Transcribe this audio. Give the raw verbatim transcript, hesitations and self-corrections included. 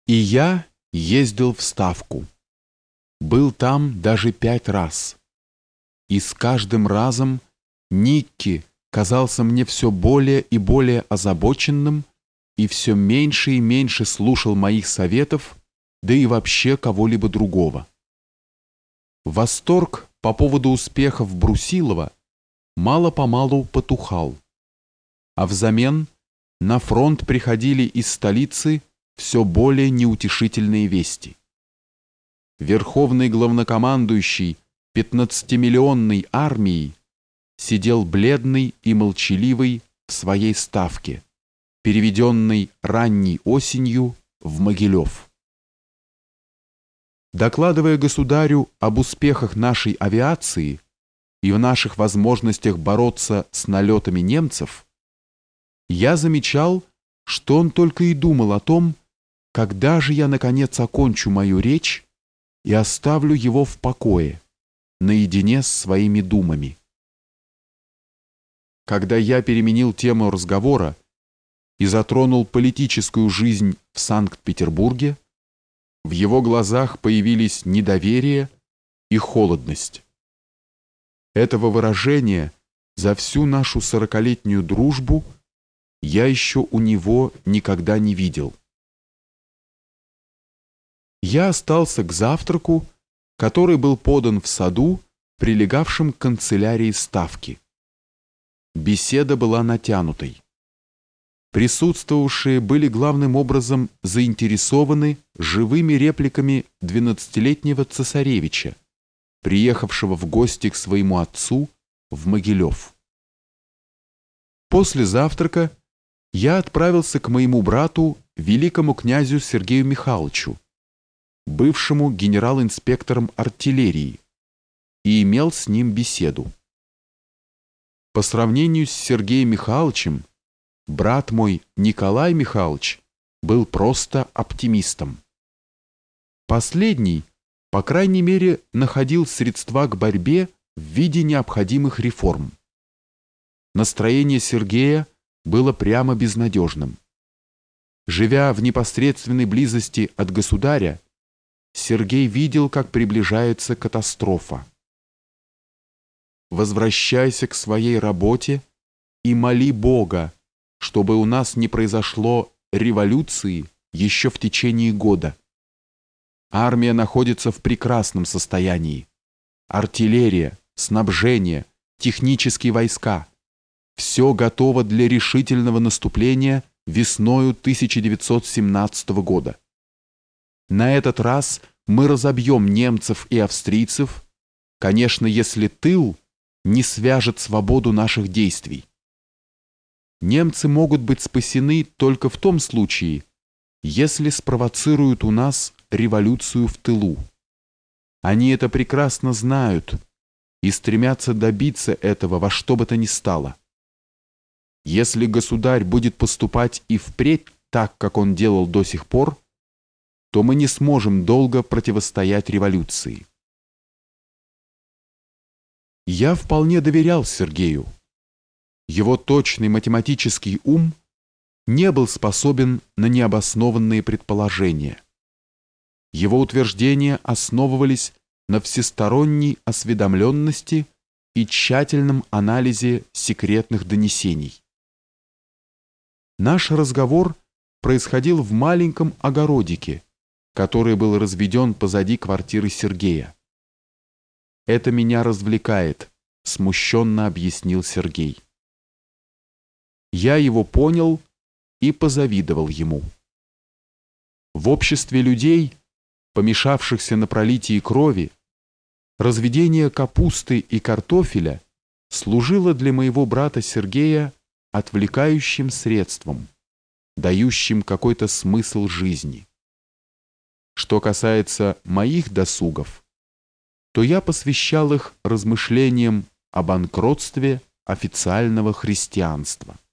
И я ездил в Ставку. Был там даже пять раз. И с каждым разом Никки казался мне все более и более озабоченным и все меньше и меньше слушал моих советов, да и вообще кого-либо другого. Восторг по поводу успехов Брусилова мало-помалу потухал, а взамен на фронт приходили из столицы все более неутешительные вести. Верховный главнокомандующий пятнадцатимиллионной армией сидел бледный и молчаливый в своей ставке, переведенной ранней осенью в Могилев. Докладывая государю об успехах нашей авиации и в наших возможностях бороться с налетами немцев, я замечал, что он только и думал о том, когда же я наконец окончу мою речь и оставлю его в покое, наедине с своими думами. Когда я переменил тему разговора и затронул политическую жизнь в Санкт-Петербурге, в его глазах появились недоверие и холодность. Этого выражения за всю нашу сорокалетнюю дружбу я еще у него никогда не видел. Я остался к завтраку, который был подан в саду, прилегавшем к канцелярии Ставки. Беседа была натянутой. Присутствовавшие были главным образом заинтересованы живыми репликами двенадцатилетнего цесаревича, приехавшего в гости к своему отцу в Могилев. После завтрака я отправился к моему брату, великому князю Сергею Михайловичу, бывшему генерал-инспектором артиллерии, и имел с ним беседу. По сравнению с Сергеем Михайловичем, брат мой Николай Михайлович был просто оптимистом. Последний, по крайней мере, находил средства к борьбе в виде необходимых реформ. Настроение Сергея было прямо безнадежным. Живя в непосредственной близости от государя, Сергей видел, как приближается катастрофа. «Возвращайся к своей работе и моли Бога, чтобы у нас не произошло революции еще в течение года. Армия находится в прекрасном состоянии. Артиллерия, снабжение, технические войска – все готово для решительного наступления весною тысяча девятьсот семнадцатого года. На этот раз мы разобьем немцев и австрийцев, конечно, если тыл не свяжет свободу наших действий. Немцы могут быть спасены только в том случае, если спровоцируют у нас революцию в тылу. Они это прекрасно знают и стремятся добиться этого во что бы то ни стало. Если государь будет поступать и впредь так, как он делал до сих пор, то мы не сможем долго противостоять революции. Я вполне доверял Сергею. Его точный математический ум не был способен на необоснованные предположения. Его утверждения основывались на всесторонней осведомленности и тщательном анализе секретных донесений. Наш разговор происходил в маленьком огородике, который был разведен позади квартиры Сергея. «Это меня развлекает», — смущенно объяснил Сергей. Я его понял и позавидовал ему. В обществе людей, помешавшихся на пролитии крови, разведение капусты и картофеля служило для моего брата Сергея отвлекающим средством, дающим какой-то смысл жизни. Что касается моих досугов, то я посвящал их размышлениям о банкротстве официального христианства.